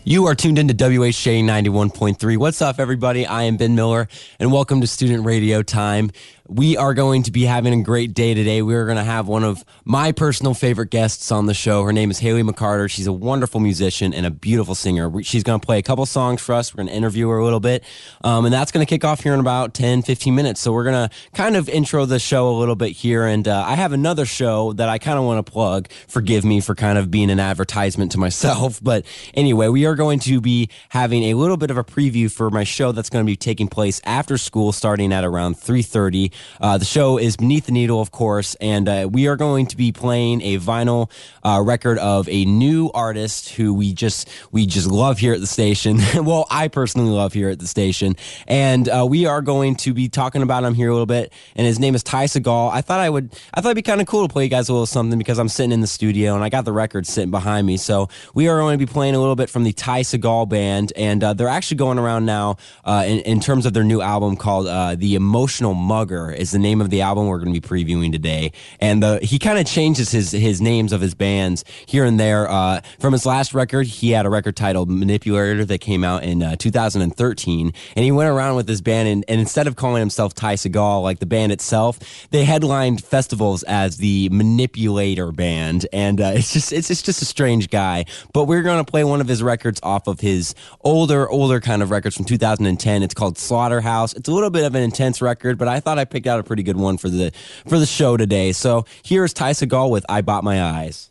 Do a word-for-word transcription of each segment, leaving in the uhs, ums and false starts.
You are tuned into W H J ninety-one point three. What's up, everybody? I am Ben Miller, and welcome to Student Radio Time. We are going to be having a great day today. We are going to have one of my personal favorite guests on the show. Her name is Haley McCarter. She's a wonderful musician and a beautiful singer. She's going to play a couple songs for us. We're going to interview her a little bit, um, and that's going to kick off here in about ten, fifteen minutes. So we're going to kind of intro the show a little bit here, and uh, I have another show that I kind of want to plug. Forgive me for kind of being an advertisement to myself, but anyway, we are going to be having a little bit of a preview for my show that's going to be taking place after school starting at around three thirty. Uh, the show is Beneath the Needle, of course, and uh, we are going to be playing a vinyl uh, record of a new artist who we just we just love here at the station. Well, I personally love here at the station, and uh, we are going to be talking about him here a little bit. And his name is Ty Segall. I thought I would I thought it'd be kind of cool to play you guys a little something because I'm sitting in the studio and I got the record sitting behind me. So we are going to be playing a little bit from the Ty Segall Band, and uh, they're actually going around now uh, in, in terms of their new album called uh, The Emotional Mugger is the name of the album we're going to be previewing today. And uh, he kind of changes his his names of his bands here and there. Uh, from his last record, he had a record titled Manipulator that came out in uh, two thousand thirteen, and he went around with his band, and, and instead of calling himself Ty Segall, like the band itself, they headlined festivals as the Manipulator Band, and uh, it's just it's, it's just a strange guy. But we're going to play one of his records off of his older, older kind of records from two thousand ten. It's called Slaughterhouse. It's a little bit of an intense record, but I thought I picked out a pretty good one for the for the show today. So here's Ty Segall with I Bought My Eyes.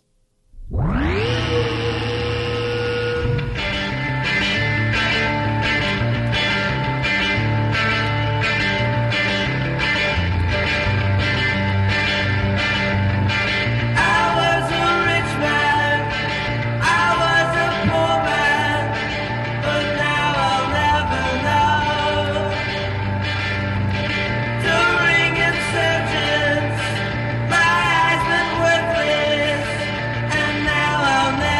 My eyes been worthless, and now I'll never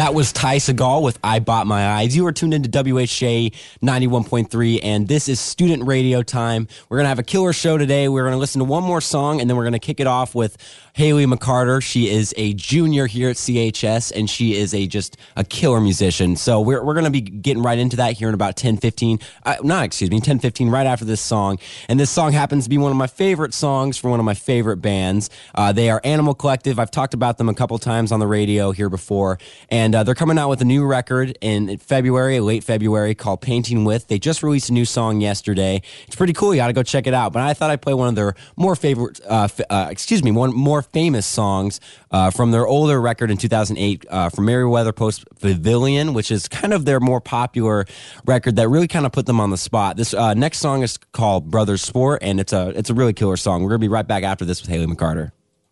That was Ty Segall with I Bought My Eyes. You are tuned into W H A ninety-one point three, and this is Student Radio Time. We're going to have a killer show today. We're going to listen to one more song, and then we're going to kick it off with Haley McCarter. She is a junior here at C H S, and she is a just a killer musician. So we're we're going to be getting right into that here in about ten fifteen. Uh, not, excuse me, ten fifteen, right after this song. And this song happens to be one of my favorite songs from one of my favorite bands. Uh, they are Animal Collective. I've talked about them a couple times on the radio here before. And uh, they're coming out with a new record in February, late February, called Painting With. They just released a new song yesterday. It's pretty cool. You got to go check it out. But I thought I'd play one of their more favorite, uh, f- uh, excuse me, one more famous songs uh, from their older record in two thousand eight uh, from Merriweather Post Pavilion, which is kind of their more popular record that really kind of put them on the spot. This uh, next song is called Brothers Sport, and it's a it's a really killer song. We're going to be right back after this with Haley McCarter.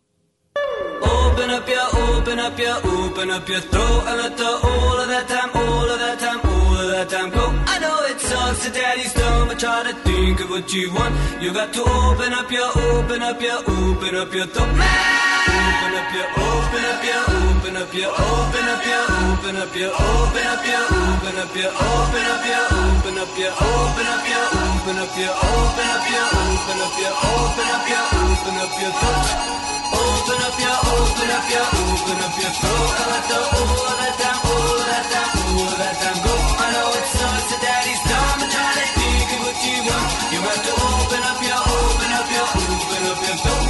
Open up your, open up your, open up your throat and let the all of that time, all of that time, all of that time go. I know it sucks that daddy's done, but try to think of what you want. You got to open up your, open up your, open up your throat. Open up your, open up your, open up your, open up your, open up your, open up your, open up your, open up your, open up your, open up your, open up your, open up your, open up your, open up your, open up your throat. Open up your, open up your, open up your throat and let the all of that time, all of that time, all of that time go. I know it sucks that daddy's done, but try to think of what you want. You have to open up your, open up your, open up your throat.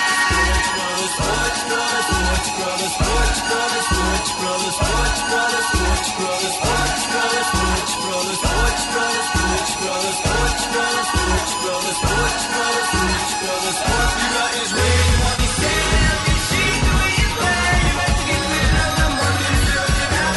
Sports brothers, sports brothers, sports brothers, sports brothers, sports brothers, sports brothers, sports brothers, sports brothers, sports brothers, sports brothers, sports brothers, sports brothers, sports brothers, sports brothers, sports brothers. You got his way.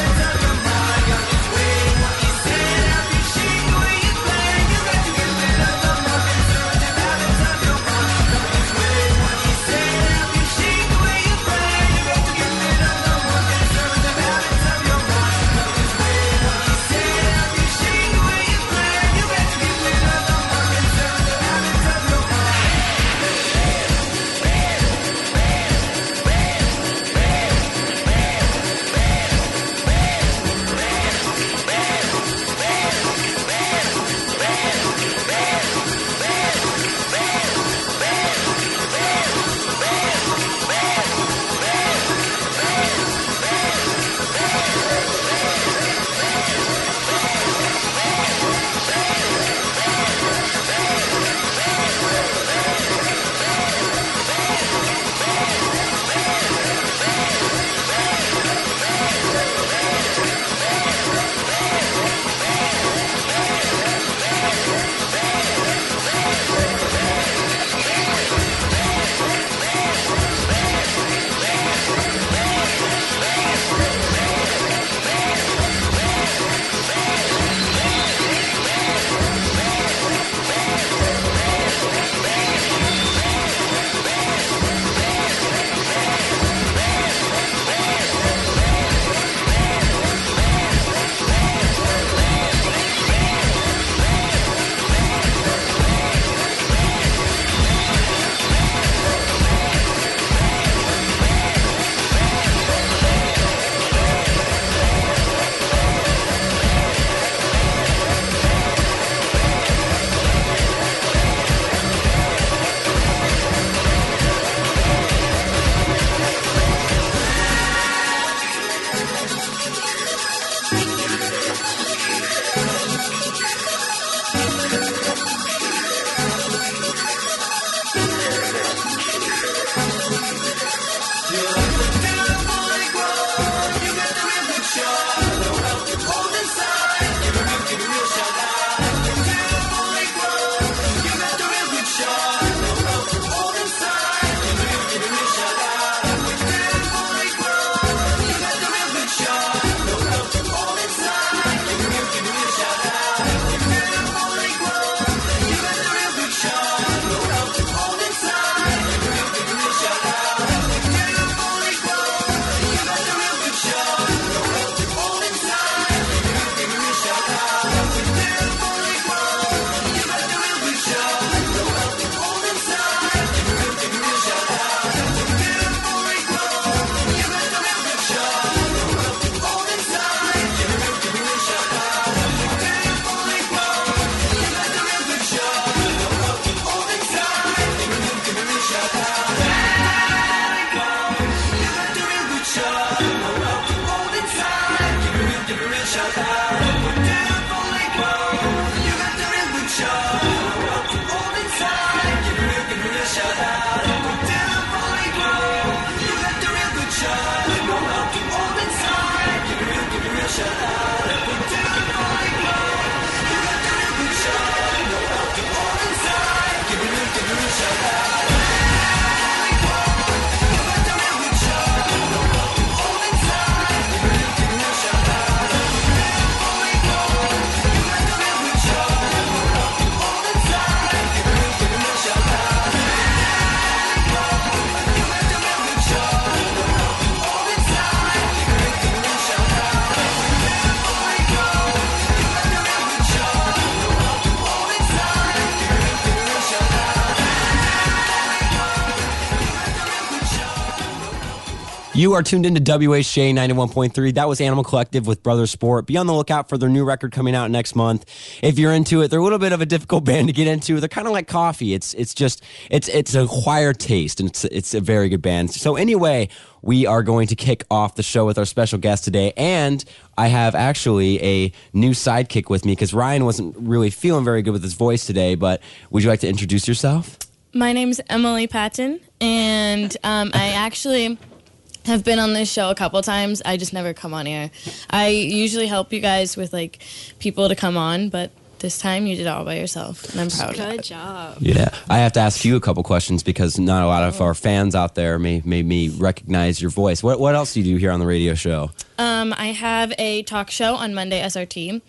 You are tuned into W H J ninety-one point three. That was Animal Collective with Brother Sport. Be on the lookout for their new record coming out next month. If you're into it, they're a little bit of a difficult band to get into. They're kind of like coffee. It's it's just it's it's a acquired taste, and it's it's a very good band. So anyway, we are going to kick off the show with our special guest today, and I have actually a new sidekick with me because Ryan wasn't really feeling very good with his voice today. But would you like to introduce yourself? My name's Emily Patton, and um, I actually have been on this show a couple times. I just never come on air. I usually help you guys with like people to come on, but this time you did it all by yourself, and I'm proud of it. Good job. Yeah, I have to ask you a couple questions because not a lot of our fans out there may may me recognize your voice. What what else do you do here on the radio show? Um, I have a talk show on Monday S R T,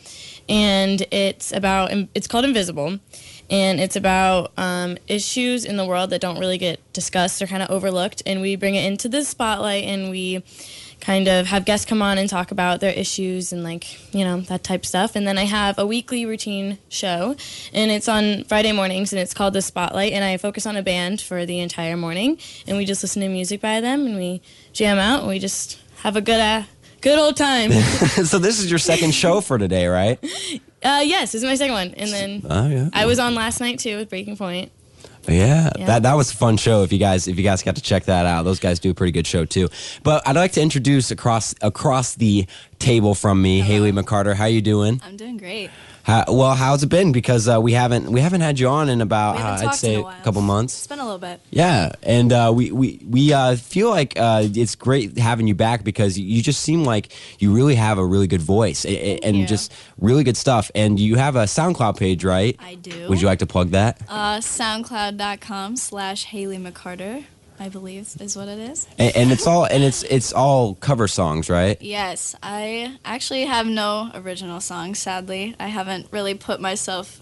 and it's about it's called Invisible. And it's about um, issues in the world that don't really get discussed or kind of overlooked. And we bring it into the spotlight, and we kind of have guests come on and talk about their issues and, like, you know, that type of stuff. And then I have a weekly routine show, and it's on Friday mornings, and it's called The Spotlight. And I focus on a band for the entire morning, and we just listen to music by them, and we jam out, and we just have a good uh, good old time. So this is your second show for today, right? Uh, yes, this is my second one, and then Oh yeah. I was on last night too with Breaking Point. Yeah, Yeah. that that was a fun show. If you guys if you guys got to check that out, those guys do a pretty good show too. But I'd like to introduce across across the table from me, Haley McCarter. How you doing? I'm doing great. How, well, how's it been? Because uh, we haven't we haven't had you on in about We uh, haven't I'd talked say in a a while. couple months. It's been a little bit. Yeah, and uh, we we we uh, feel like uh, it's great having you back because you just seem like you really have a really good voice a- a- and you. just really good stuff. And you have a SoundCloud page, right? I do. Would you like to plug that? Uh, SoundCloud.com slash Haley McCarter, I believe is what it is. And, and it's all and it's it's all cover songs, right? Yes, I actually have no original songs, sadly. I haven't really put myself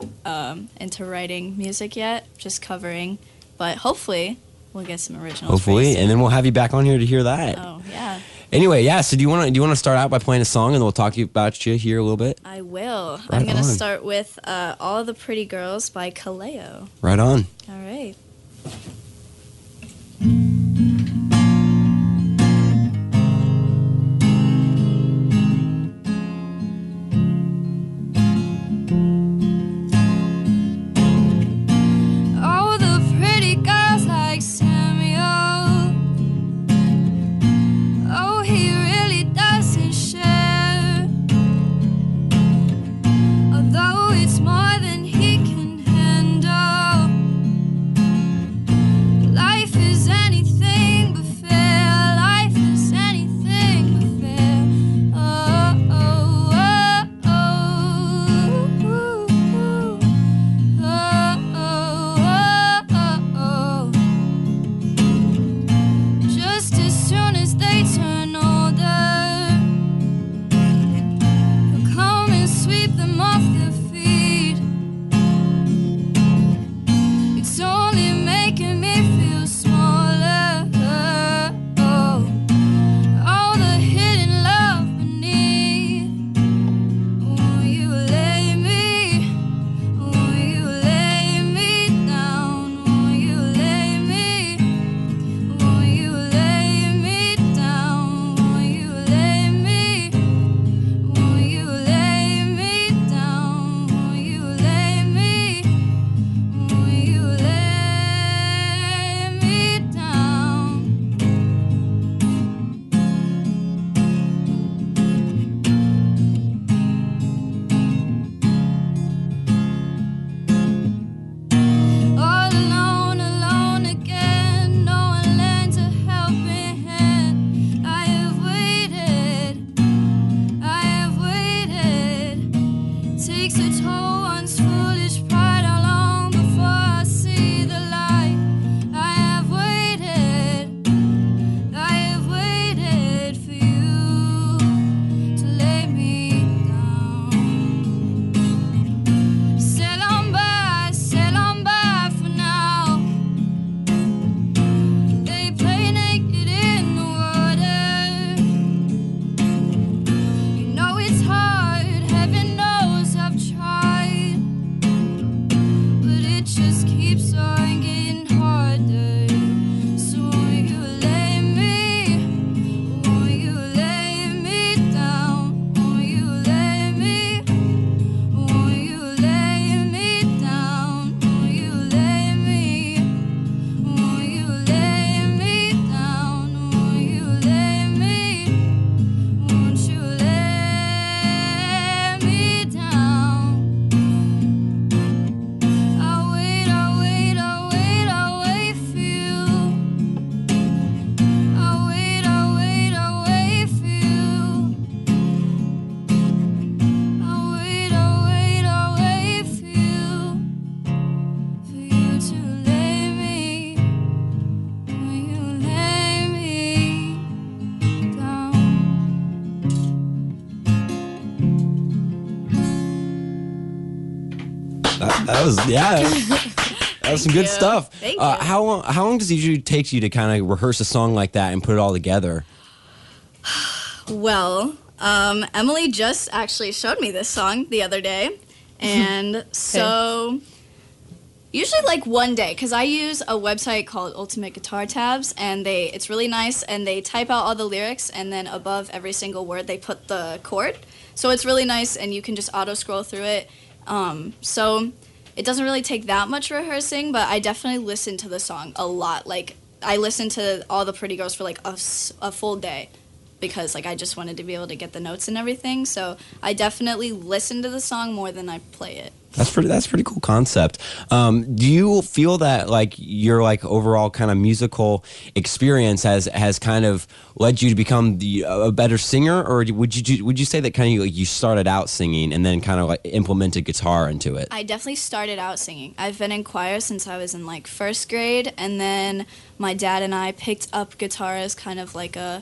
um, into writing music yet, just covering. But hopefully we'll get some originals. Hopefully, pretty soon. and then we'll have you back on here to hear that. Oh, yeah. Anyway, yeah. So do you want to do you want to start out by playing a song, and then we'll talk to you about you here a little bit? I will. Right I'm going to on. start with uh, All the Pretty Girls by Kaleo. Right on. All right. Oh, the pretty girls like Samuel. Oh, he really doesn't share. Although it's more than he can handle. That was yeah. That was some good you. stuff. Thank uh, you. How long? How long does it usually take you to kind of rehearse a song like that and put it all together? Well, um, Emily just actually showed me this song the other day, and so usually like one day, because I use a website called Ultimate Guitar Tabs, and they it's really nice, and they type out all the lyrics, and then above every single word they put the chord, so it's really nice, and you can just auto scroll through it. Um, so it doesn't really take that much rehearsing, but I definitely listen to the song a lot. Like I listened to All the Pretty Girls for like a, s- a full day, because like I just wanted to be able to get the notes and everything. So I definitely listen to the song more than I play it. That's pretty. That's a pretty cool concept. Um, do you feel that like your like overall kind of musical experience has has kind of led you to become the, a better singer, or would you would you say that kind of like you started out singing and then kind of like implemented guitar into it? I definitely started out singing. I've been in choir since I was in like first grade, and then my dad and I picked up guitar as kind of like a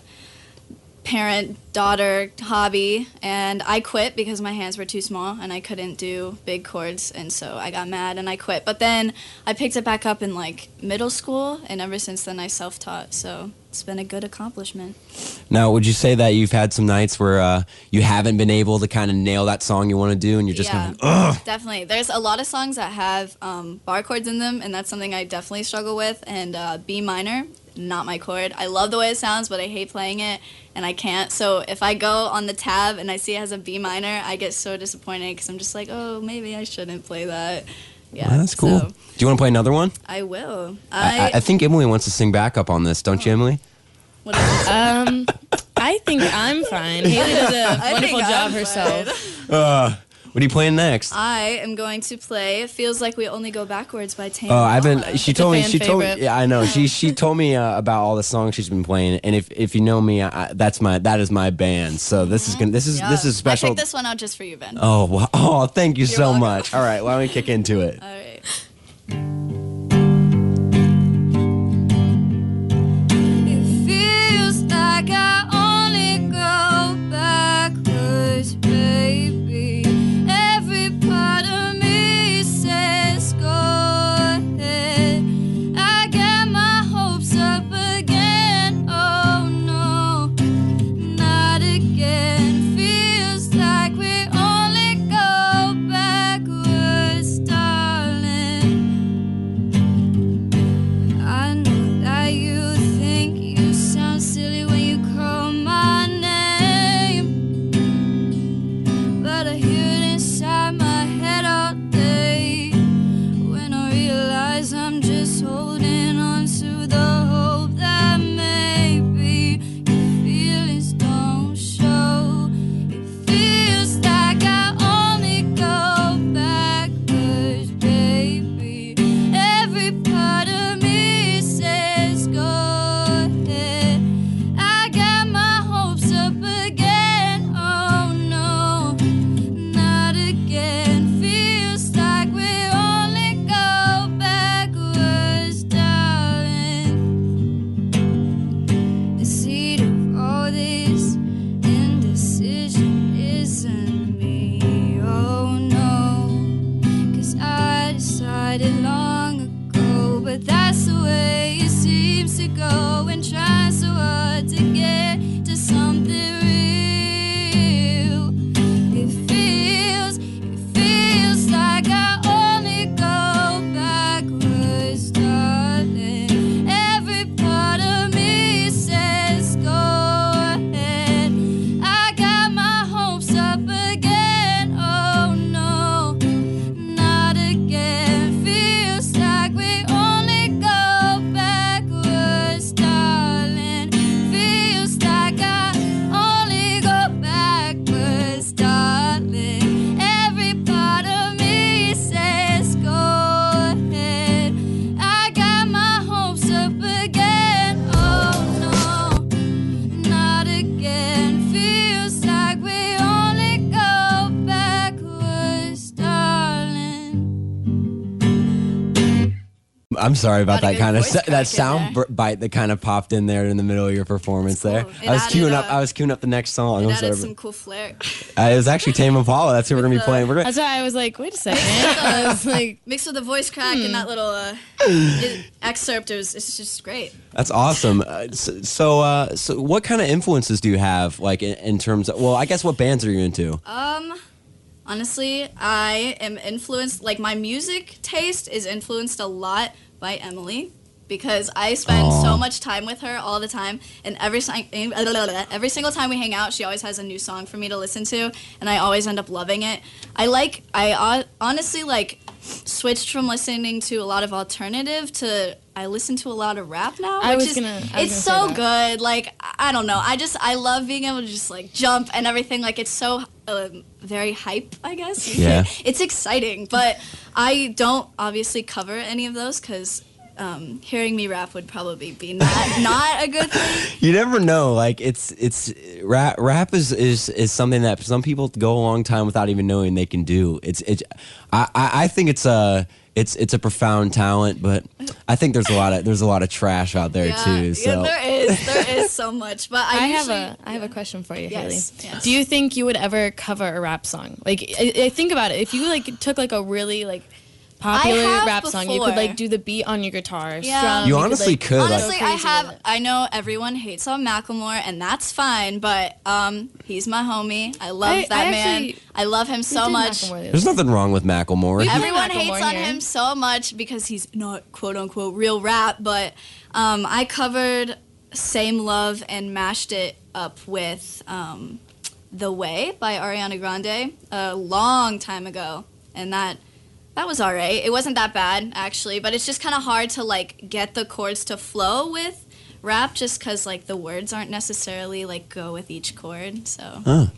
parent-daughter hobby, and I quit because my hands were too small and I couldn't do big chords, and so I got mad and I quit. But then I picked it back up in like middle school, and ever since then I self-taught, so it's been a good accomplishment. Now, would you say that you've had some nights where uh, you haven't been able to kind of nail that song you want to do, and you're just Yeah, kind of like, ugh? definitely. There's a lot of songs that have um, bar chords in them, and that's something I definitely struggle with, and uh, B minor, not my chord. I love the way it sounds, but I hate playing it, and I can't. So if I go on the tab and I see it has a B minor, I get so disappointed because I'm just like, oh, maybe I shouldn't play that. Yeah, Well, that's cool. so Do you want to play another one? I will. I, I, I think Emily wants to sing backup on this, don't you, Emily? what is it? Um, I think I'm fine. Haley does a I wonderful think job I'm herself. fine. Uh, what are you playing next? I am going to play "It Feels Like We Only Go Backwards" by Tame Oh, I've been. Impala. She It's a told me. fan She told me. favorite. Yeah, I know. She she told me uh, about all the songs she's been playing, and if if you know me, I, that's my that is my band. So this is gonna this is Yeah. this is special. I picked this one out just for you, Ben. Oh wow. Oh, thank you so welcome. much. All right, why don't we kick into it? All right. It feels like I only go backwards, baby. Every part of me says go ahead. I get my hopes up again. Oh no, not again. Feels like we only go backwards, darling. I know that you think you sound silly when you call my name, but I hear it inside my head all day when I realize I'm just holding on to the hope that maybe your feelings don't show. It feels like I only go backwards, baby. Every part of me says go ahead. I got my hopes up again. Oh no, not again. Feels like we only go backwards, darling. The seed of all this indecision isn't me. Oh no, 'cause I decided long ago, but that's the way it seems to go. And trying so hard to get to something real. It feels, it feels like I only go backwards, darling. Every part of me says go ahead. I got my hopes up again. Oh no, not again. Feels like we only go backwards, darling. Feels like I I'm sorry about Got a that good kind of voice that crack in sound there. br- bite that kind of popped in there in the middle of your performance It's there. cool. It I was added, queuing up. uh, I was queuing up the next song. It I'm added sorry. some cool flair. Uh, it was actually Tame Impala. That's who we're gonna be the- playing. We're gonna. That's why I was like, wait a second. I was like, Mixed with the voice crack Hmm. and that little uh, it, excerpt, it was, it's just great. That's awesome. Uh, so, so, uh, so, what kind of influences do you have, like in, in terms of? Well, I guess what bands are you into? Um, honestly, I am influenced. Like my music taste is influenced a lot by Emily because I spend Aw. so much time with her all the time, and every si- every single time we hang out, she always has a new song for me to listen to, and I always end up loving it. I like. I uh, honestly like switched from listening to a lot of alternative to I listen to a lot of rap now. I which was is, gonna- I was it's gonna so say that. good. Like I don't know. I just I love being able to just like jump and everything. Like it's so um, very hype. I guess. Yeah. It's exciting, but I don't obviously cover any of those because. Um, hearing me rap would probably be not not a good thing. You never know. Like it's it's rap. Rap is, is is something that some people go a long time without even knowing they can do. It's it's. I I I think it's a it's it's a profound talent, but I think there's a lot of there's a lot of trash out there Yeah, too. So yeah, there is there is so much, but I, I have usually, a I have a question for you, Yes, Haley. yes. Do you think you would ever cover a rap song? Like, I, I think about it. If you like took like a really like popular have rap song, you could before. like do the beat on your guitar. Yeah. strum, You could, honestly like, could, like- Honestly, go I crazy with have. it. I know everyone hates on Macklemore, and that's fine. But um, he's my homie. I love I- that I man. actually- I love him We so did much. Macklemore the other there's day. nothing wrong with Macklemore. We- Everyone Macklemore hates on here. him so much because he's not quote unquote real rap. But um, I covered "Same Love" and mashed it up with um, "The Way" by Ariana Grande a long time ago, and that. That was all right. It wasn't that bad, actually, but it's just kind of hard to, like, get the chords to flow with rap just because, like, the words aren't necessarily, like, go with each chord, so... Well,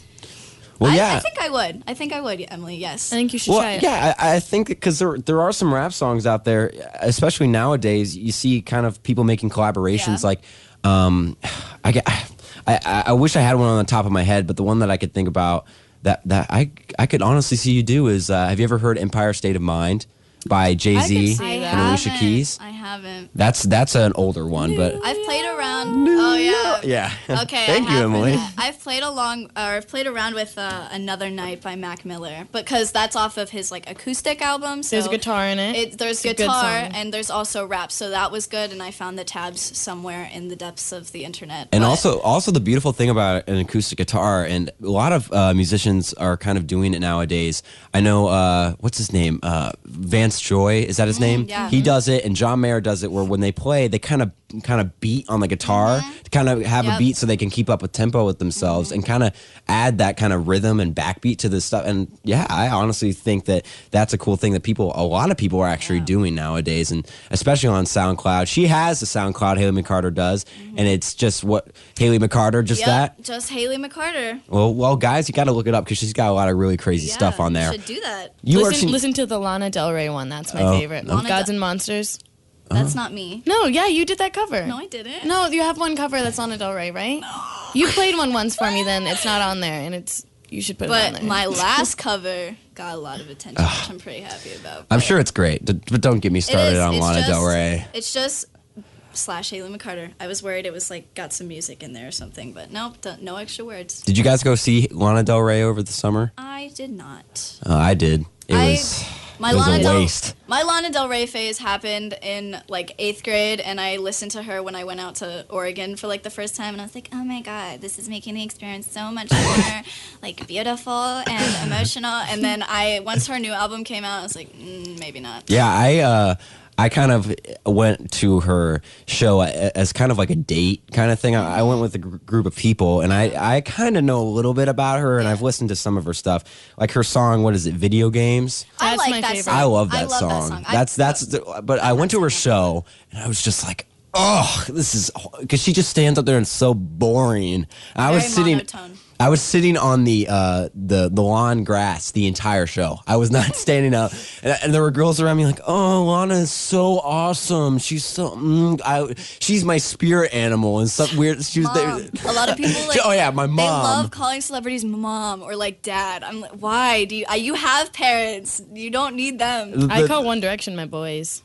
I, yeah. I think I would. I think I would, Emily, yes. I think you should Well, try it. yeah, I, I think because there there are some rap songs out there, especially nowadays. You see kind of people making collaborations. Yeah. Like, um, I, get- I I I wish I had one on the top of my head, but the one that I could think about that that I I could honestly see you do is uh, have you ever heard Empire State of Mind by Jay I could Z see I that. and Alicia haven't. Keys? I haven't. That's that's an older one, but I've played around... Oh, yeah. yeah. Okay, Thank I you, have Emily. heard that. I've played along, or I've played around with uh, Another Night by Mac Miller, because that's off of his like acoustic album. So There's a guitar in it. It, there's It's a good guitar song. and there's also rap, so that was good. And I found the tabs somewhere in the depths of the internet. And But also, also the beautiful thing about an acoustic guitar, and a lot of uh, musicians are kind of doing it nowadays. I know, uh, what's his name? Uh, Vance Joy, is that his name? Mm, yeah. He does it, and John Mayer does it. Where when they play, they kind of kind of beat on the guitar to kind of have a Yep. beat so they can keep up with tempo with themselves, and kind of add that kind of rhythm and backbeat to this stuff. And yeah, I honestly think that that's a cool thing that people, a lot of people are actually doing nowadays, and especially on SoundCloud. She has a SoundCloud, Haley McCarter does, and it's just what Haley McCarter, just Yep, that. just Haley McCarter. Well, well, guys, you got to look it up because she's got a lot of really crazy Yeah, stuff on there. You should do that. You are listen, she- listen to the Lana Del Rey one. That's my Oh. favorite. Lana Gods Del- and Monsters. That's not me. No, yeah, you did that cover. No, I didn't. No, you have one cover that's Lana Del Rey, right? You played one once for me. Then it's not on there, and it's you should put it on But there. my last cover got a lot of attention, which I'm pretty happy about. I'm But sure it's great, d- but don't get me it started is. on It's Lana just, Del Rey. It's just slash Haley McCarter. I was worried it was like got some music in there or something, but nope, don't- no extra words. Did you guys go see Lana Del Rey over the summer? I did not. Uh, I did. It I- was My it was Lana a Del waste. My Lana Del Rey phase happened in like eighth grade, and I listened to her when I went out to Oregon for like the first time, and I was like, oh my god, this is making the experience so much more like beautiful and emotional. And then I once her new album came out, I was like, mm, maybe not. Yeah, I uh, I kind of went to her show a- as kind of like a date kind of thing. I, I went with a gr- group of people, and I, I kind of know a little bit about her, and I've listened to some of her stuff, like her song. What is it? Video games. I That's like my that favorite. song. I love that I love song. That song. I- That's that's. The, but I went to her show, and I was just like, oh, this is because she just stands up there and it's so boring. I was Very sitting. monotone. I was sitting on the uh, the the lawn grass the entire show. I was not standing up, and, and there were girls around me like, "Oh, Lana is so awesome. She's so mm, I, she's my spirit animal and stuff weird." She was Mom. there. A lot of people like. Oh yeah, my mom. They love calling celebrities mom or like dad. I'm like, why do you? Uh, you have parents. You don't need them. I The- call One Direction my boys.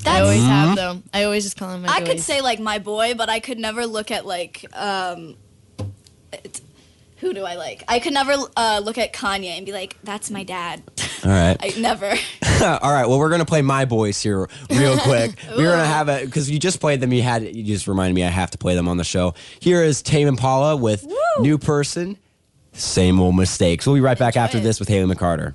I always That's, have though. I always just call him my I boys. could say like my boy, but I could never look at like um, it, who do I like? I could never uh, look at Kanye and be like, that's my dad. All right. I never. All right. Well, we're gonna play My Boys here real quick. We're gonna have it because you just played them. You had you just reminded me I have to play them on the show. Here is Tame Impala with Woo. New Person, Same Old Mistakes. We'll be right back Enjoy after it. this with Haley McCarter.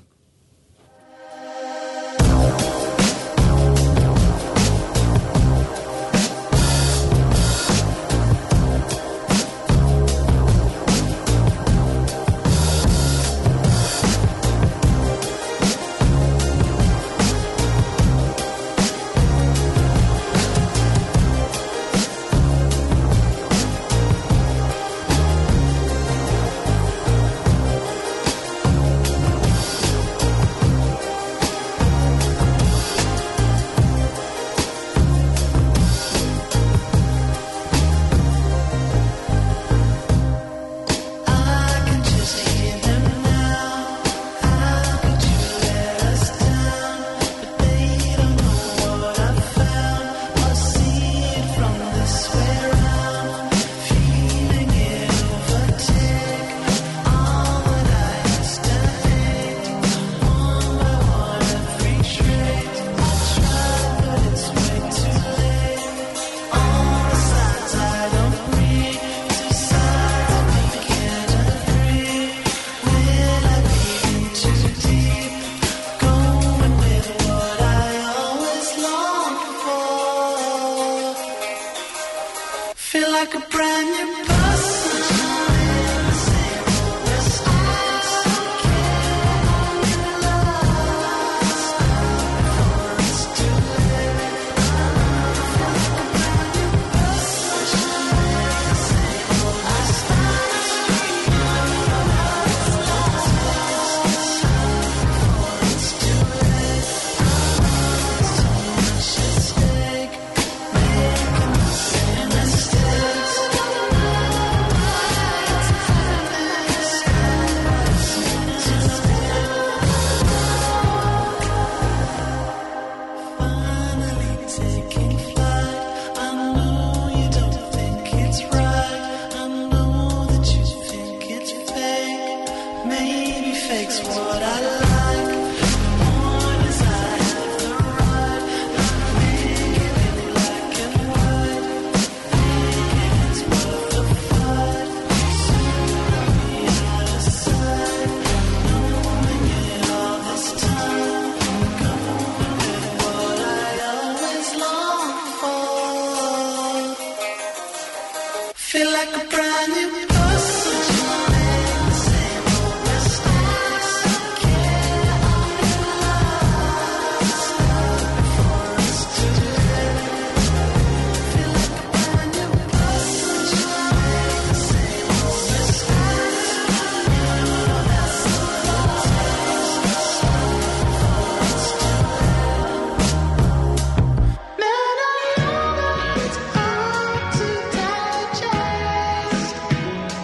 Feel like a brand new person. Feel like a brand new person. Man, I know it's hard to digest.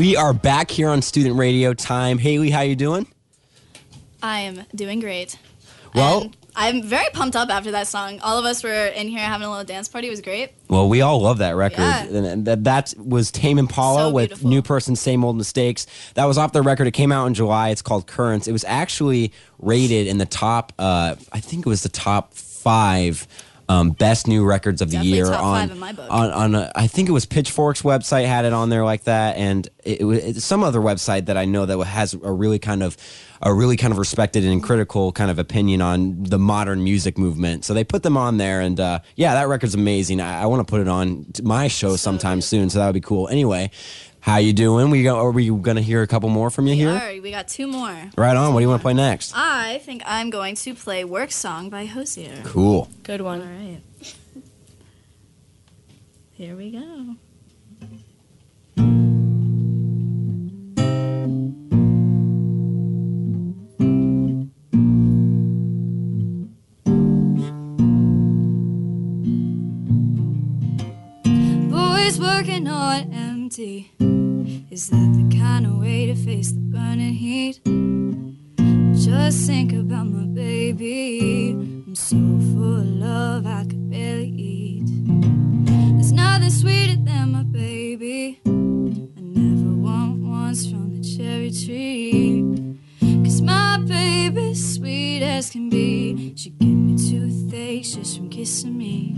We are back here on Student Radio Time. Haley, how you doing? I am doing great. Well, And I'm very pumped up after that song. All of us were in here having a little dance party. It was great. well, we all love that record. Yeah. And and that, that was Tame Impala So with beautiful. New Person, Same Old Mistakes. That was off their record. It came out in July. It's called Currents. It was actually rated in the top, uh, I think it was the top five um, best new records of the Definitely year. top on, five in my book. On, on a, I think it was Pitchfork's website had it on there like that. And it, it was it's some other website that I know that has a really kind of a really kind of respected and critical kind of opinion on the modern music movement. So they put them on there, and uh, yeah, that record's amazing. I, I want to put it on to my show sometime soon, so that would be cool. Anyway, how you doing? We go, are we going to hear a couple more from you here? All right, we got two more. Right on. What do you want to play next? I think I'm going to play Work Song by Hosier. Cool. Good one. All right. Here we go. Boys working on empty. Is that the kind of way to face the burning heat? Just think about my baby. I'm so full of love I could barely eat. There's nothing sweeter than my baby. I never want once from the cherry tree. Cause my baby's sweet as can be. She give me toothache just from kissing me.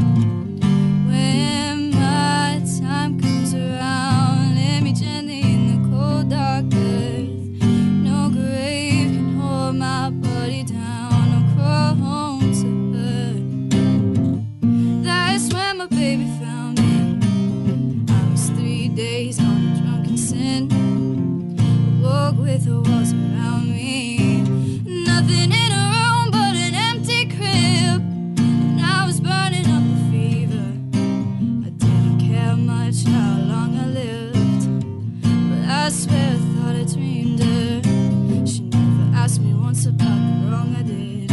When my time comes around, let me gently in the cold dark earth. No grave can hold my body down. I'll crawl home to her. That's when my baby found me. I was three days on a drunken sin. I woke with the walls around me. Nothing in a room but an empty crib. And I was burning up a fever. I didn't care much how long I lived, but I swear I thought I dreamed her. She never asked me once about the wrong I did.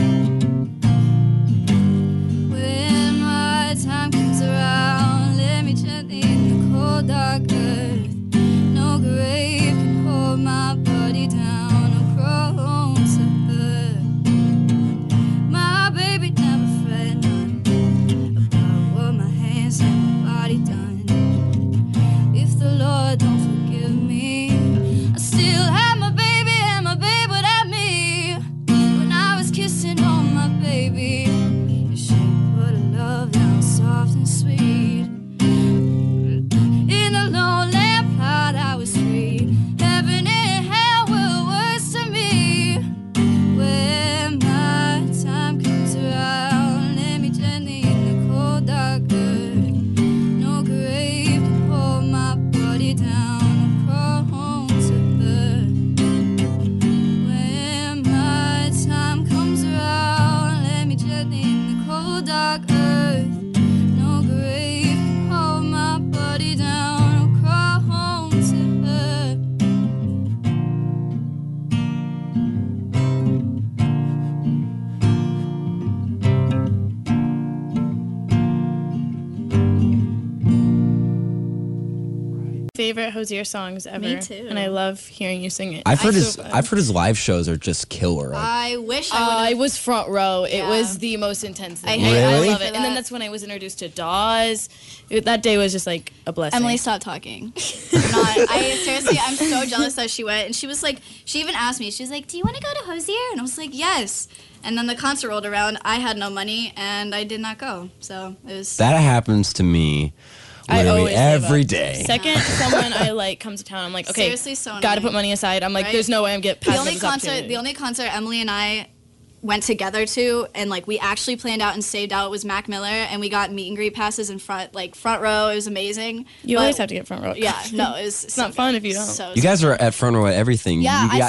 When my time comes around, let me gently in the cold dark earth. No grave can hold my body down. I'll crawl home to her. My baby never fret none about what my hands and my body done. If the Lord don't forgive me, I still have my baby and my baby without me. When I was kissing on my baby, she put her love down soft and sweet. In the lowland plot I was free. Heaven and hell were words to me. When my time comes around, let me gently in the cold dark earth. No grave can hold my body down. I'll crawl home to her. When my time comes around, let me gently in the cold dark earth. No grave can hold my body down. I'll crawl home to her. Favorite Hosier songs ever. Me too. And I love hearing you sing it. I've heard I his feel bad. I've heard his live shows are just killer. Like, I wish Uh, I I would was front row. It Yeah. was the most intense thing. I hate- Really? I love it. for And then that. that's when I was introduced to Dawes. It- that day was just like a blessing. Emily, stop talking. I'm not, I seriously, I'm so jealous that she went. And she was like, she even asked me, she was like, do you want to go to Hosier? And I was like, yes. And then the concert rolled around. I had no money, and I did not go. So it was. that happens to me I literally always give every up. day. Second, someone I like comes to town. I'm like, okay, Seriously, so gotta annoying. put money aside. I'm like, Right? there's no way I'm get the past only this concert, opportunity. the only concert Emily and I went together to, and like we actually planned out and saved out, was Mac Miller, and we got meet and greet passes in front, like front row. It was amazing. You But- always have to get front row. Yeah, no, it was. It's not fun if you don't. So You guys are at front row at everything. Yeah, you I got- saw.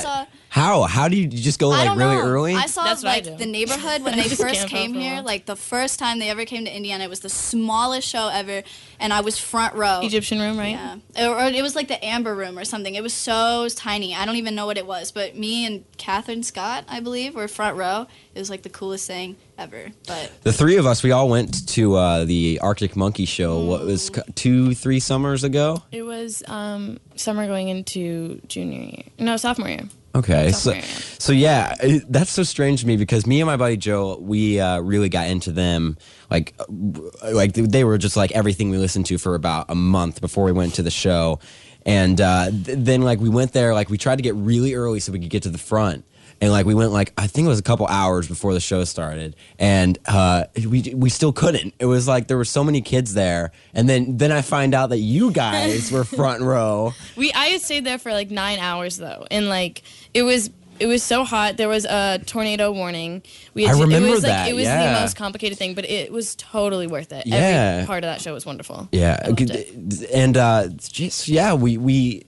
How? How do you, you just go I like don't really know. early? I saw That's what I like do. the neighborhood when I they just first camp came out for a here. while. Like the first time they ever came to Indiana, it was the smallest show ever, and I was front row. Egyptian room, right? Yeah, or, or it was like the Amber Room or something. It was so tiny. I don't even know what it was. But me and Catherine Scott, I believe, were front row. It was like the coolest thing ever. But The three of us, we all went to uh, the Arctic Monkey Show. What was c- two, three summers ago? It was um, summer going into junior year. No, sophomore year. Okay, so Sophomore year. so yeah, it, that's so strange to me because me and my buddy Joe, we uh, really got into them. Like, uh, like they were just like everything we listened to for about a month before we went to the show, and uh, th- then like we went there, like we tried to get really early so we could get to the front. And like we went like I think it was a couple hours before the show started, and uh, we we still couldn't. It was like there were so many kids there, and then then I find out that you guys were front row. We I had stayed there for like nine hours though, and like it was it was so hot. There was a tornado warning. We had I to- remember it was that, Like, it was yeah. the most complicated thing, but it was totally worth it. Yeah. Every part of that show was wonderful. Yeah, I loved it. and uh, just yeah, we we.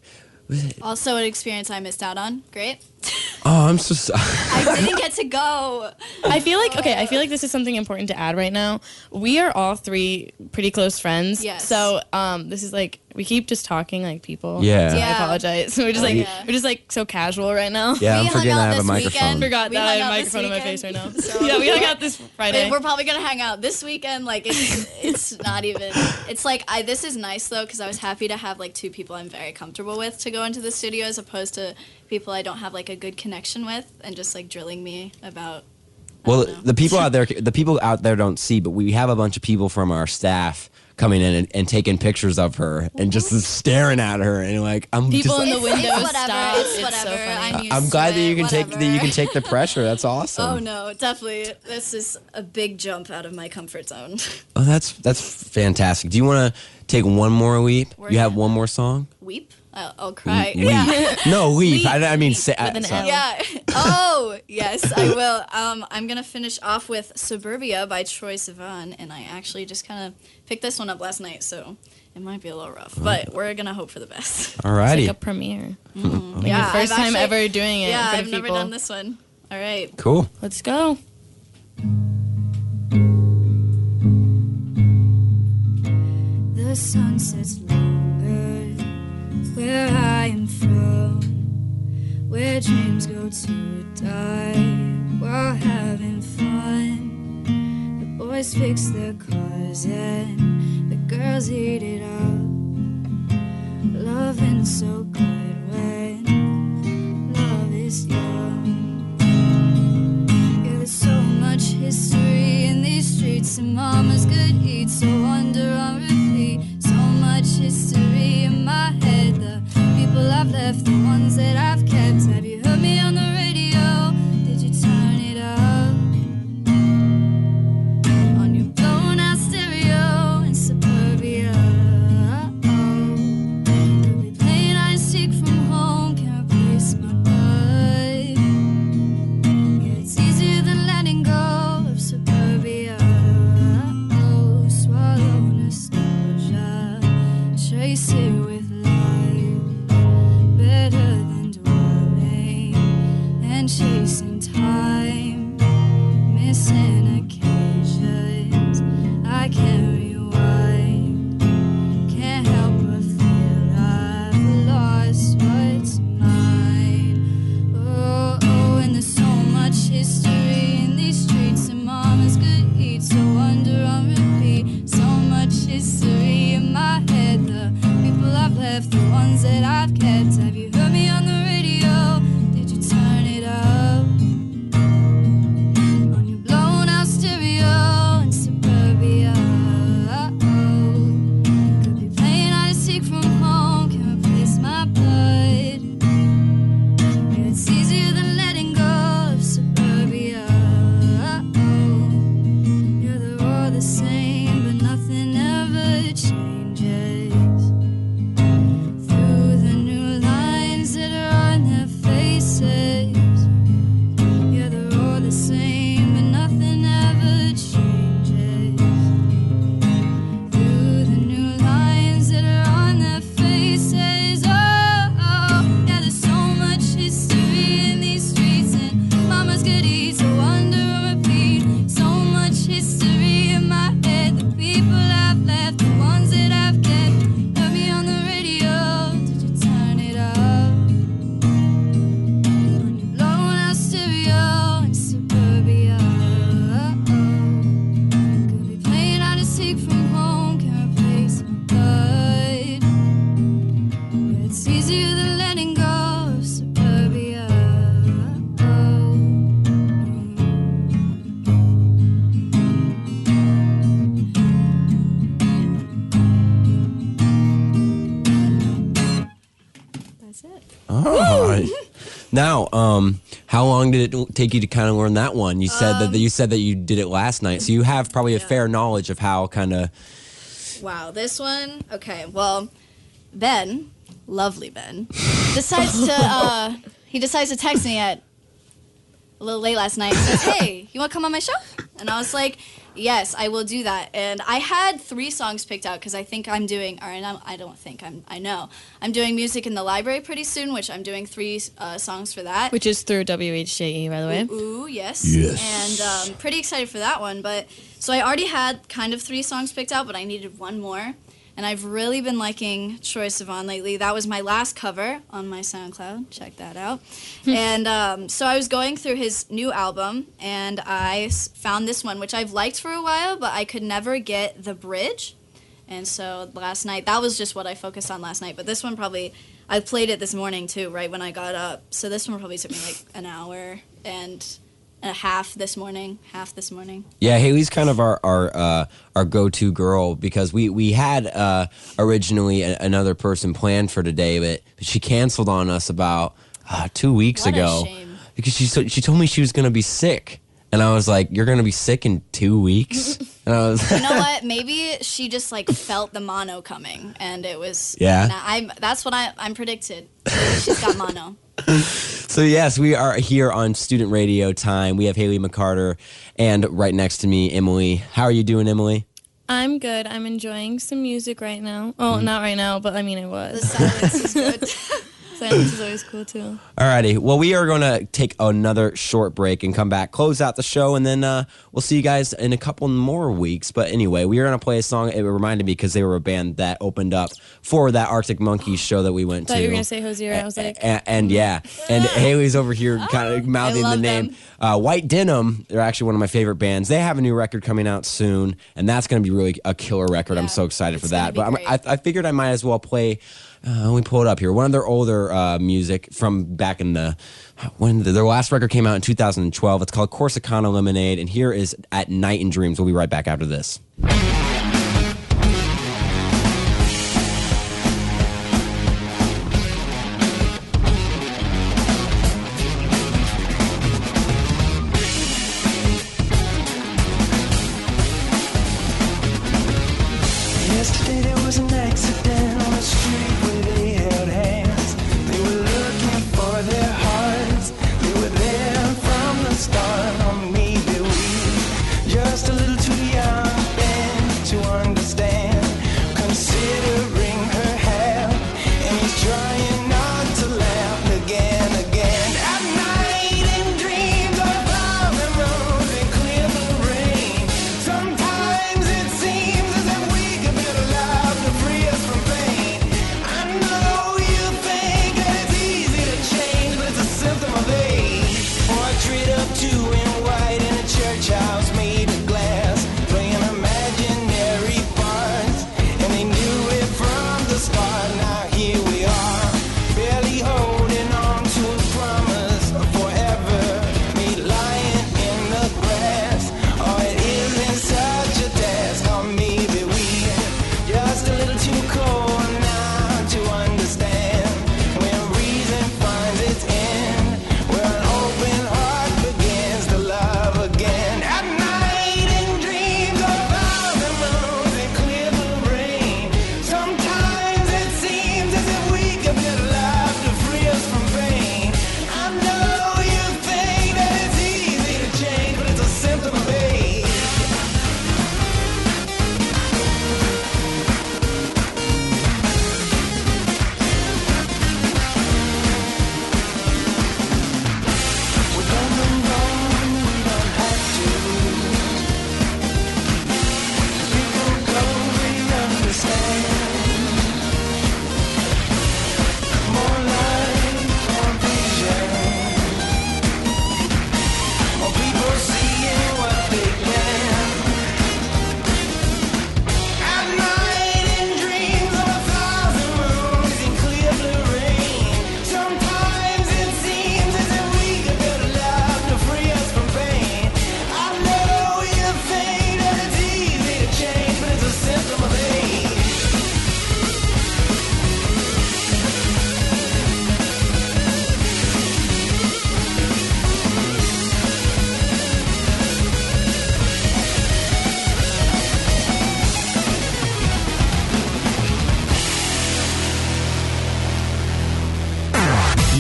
also an experience I missed out on. Great. Oh, I'm so sorry. I didn't get to go. I feel like okay. I feel like this is something important to add right now. We are all three pretty close friends. Yes. So um, this is like we keep just talking like people. Yeah. So I Yeah. apologize. We're just Oh, like yeah. we're just like so casual right now. Yeah, I'm We hung forgetting I out have a this microphone. weekend. Forgot We that I hung have a out this microphone on my face right weekend. now. So yeah, we hung we're- out this Friday. We're probably gonna hang out this weekend. Like it's it's not even. It's like I. This is nice though because I was happy to have like two people I'm very comfortable with to go into the studio as opposed to people I don't have like a good connection with and just like drilling me about. I Well, don't know. the people out there, the people out there don't see, but we have a bunch of people from our staff coming in and, and taking pictures of her and just staring at her and like I'm People just, in the It's- windows it's whatever. stop. It's It's whatever. so funny. I'm used I'm to glad that it, you can take that you whatever. can take the pressure. That's awesome. Oh no, definitely. This is a big jump out of my comfort zone. Oh, that's that's fantastic. Do you want to take one more leap? We're You have gonna- one more song? Weep. I'll, I'll cry. Leap. Yeah. No, leap. Leap. I, I mean, Leap say, with an sorry. L. Yeah. Oh, yes, I will. Um, I'm going to finish off with Suburbia by Troye Sivan, and I actually just kind of picked this one up last night, so it might be a little rough, but we're going to hope for the best. It's Alrighty, like a premiere. Mm, Your I've 1st time actually- ever doing it. in Yeah, front I've of never people. done this one. All right. cool. Let's go. The sun sets longer where I am from, where dreams go to die while having fun. The boys fix their cars and the girls eat it up. Loving so good when love is young. Yeah, there's so much history in these streets, and mama's good eats so under on repeat. So much history in my head, the people I've left, the ones that I've kept. Have you heard me on the radio? Did you turn it up? On your blown out stereo in suburbia. You'll be playing hide and seek from home, can't replace my bud. Yeah, it's easier than letting go of suburbia. Oh, swallow nostalgia, chase it with life. Better than dwelling and chasing time, missing occasions. I can't rewind, can't help but feel I've lost what's mine. Oh, oh, and there's so much history in these streets, and mama's good eat so under on repeat. So much history in my head, the people I've left, the ones that I've kept. Have you heard me on the radio? Did you turn it up? On your blown out stereo in suburbia. Now, um, how long did it take you to kind of learn that one? You said um, that you said that you did it last night, so you have probably a yeah. fair knowledge of how kind of. Wow, this one. Okay, well, Ben, lovely Ben, decides to. Uh, he decides to text me at a little late last night. He says, "Hey, you want to come on my show?" And I was like, "Yes, I will do that." And I had three songs picked out because I think I'm doing, or I don't think I'm, I know I'm doing music in the library pretty soon, which I'm doing three uh, songs for that. Which is through W H J E, by the way. Ooh, ooh yes. Yes. And um, pretty excited for that one. But so I already had kind of three songs picked out, but I needed one more. And I've really been liking Troye Sivan lately. That was my last cover on my SoundCloud. Check that out. and um, so I was going through his new album, and I found this one, which I've liked for a while, but I could never get the bridge. And so last night, that was just what I focused on last night. But this one probably, I played it this morning, too, right when I got up. So this one probably took me like an hour and a half this morning, half this morning. Yeah, Haley's kind of our our uh, our go-to girl because we we had uh, originally a, another person planned for today, but, but she canceled on us about uh, two weeks what ago a shame. because she she told me she was going to be sick, and I was like, "You're going to be sick in two weeks?" And I was, you know what? Maybe she just like felt the mono coming, and it was yeah. I that's what I I'm predicted. She's got mono. So yes, we are here on Student Radio Time. We have Haley McCarter, and right next to me, Emily. How are you doing, Emily? I'm good. I'm enjoying some music right now. Oh, mm-hmm. Not right now, but I mean, I was. The silence is good. Silence is always cool too. Alrighty. Well, we are going to take another short break and come back, close out the show, and then uh, we'll see you guys in a couple more weeks. But anyway, we are going to play a song. It reminded me because they were a band that opened up for that Arctic Monkeys show that we went I thought to. you were going to say Hosier. I was like, and, and yeah, and Haley's over here kind of mouthing the name. Uh, White Denim. They're actually one of my favorite bands. They have a new record coming out soon, and that's going to be really a killer record. Yeah, I'm so excited for that. But I'm, I, I figured I might as well play. Uh, let me pull it up here. One of their older uh, music from back in the when the, their last record came out in two thousand twelve. It's called Corsicana Lemonade, and here is At Night in Dreams. We'll be right back after this. Yesterday there was an accident on the street where they held hands. They were looking for their hearts. They were there from the start, or maybe we just a little too young and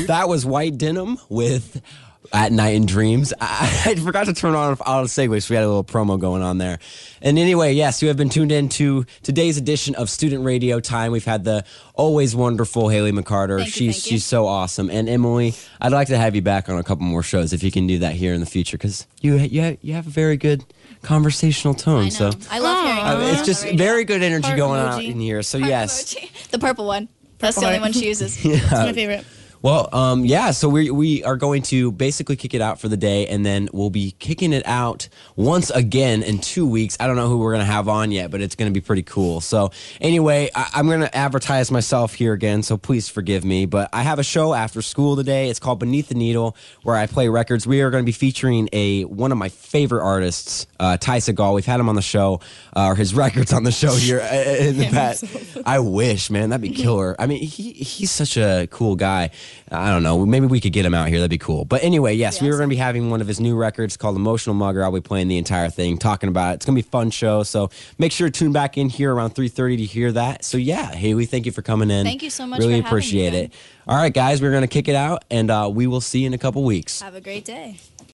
That was White Denim with At Night in Dreams. I, I forgot to turn on auto segue, so we had a little promo going on there. And anyway, yes, you have been tuned in to today's edition of Student Radio Time. We've had the always wonderful Haley McCarter. Thank you, she's thank you. she's so awesome. And Emily, I'd like to have you back on a couple more shows if you can do that here in the future, because you you have, you have a very good conversational tone. I know. So I love hearing uh, it it's on just the radio. very good energy Heart going on emoji. in here. So Heart yes. emoji. The purple one. That's Purple the only heart. one she uses. It's my favorite. Well, um, yeah, so we we are going to basically kick it out for the day, and then we'll be kicking it out once again in two weeks. I don't know who we're going to have on yet, but it's going to be pretty cool. So anyway, I, I'm going to advertise myself here again, so please forgive me. But I have a show after school today. It's called Beneath the Needle, where I play records. We are going to be featuring a one of my favorite artists, uh, Ty Segall. We've had him on the show, uh, or his records on the show here in the past. I wish, man, that'd be killer. I mean, he he's such a cool guy. I don't know. Maybe we could get him out here. That'd be cool. But anyway, yes, we were going to be having one of his new records called Emotional Mugger. I'll be playing the entire thing, talking about it. It's going to be a fun show. So make sure to tune back in here around three thirty to hear that. So yeah, Haley, thank you for coming in. Thank you so much Really for having me, appreciate Ben. it. All right, guys, we're going to kick it out, and uh, we will see you in a couple weeks. Have a great day.